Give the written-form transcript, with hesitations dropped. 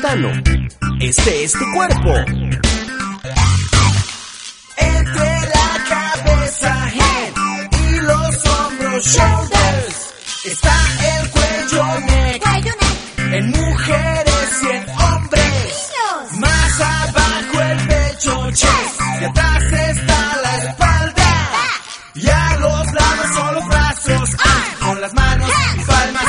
Cayetano. Este es tu cuerpo. Entre la cabeza, head, y los hombros, shoulders, está el cuello, neck, en mujeres y en hombres. Más abajo el pecho, chest, y atrás está la espalda. Y a los lados son los brazos, con las manos y palmas